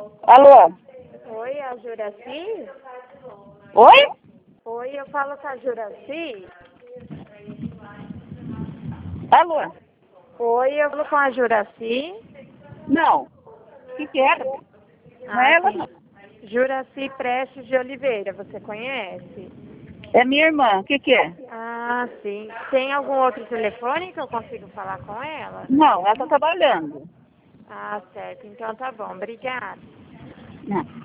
Alô? Oi, é a Juraci? Oi? Oi, eu falo com a Juraci? Alô? Oi, eu falo com a Juraci? Não. O que era? Não é ela, Sim. não. Juraci Prestes de Oliveira, você conhece? É minha irmã. O que é? Ah, sim. Tem algum outro telefone que eu consigo falar com ela? Não, ela tá trabalhando. Ah, certo. Então tá bom. Obrigada. Não.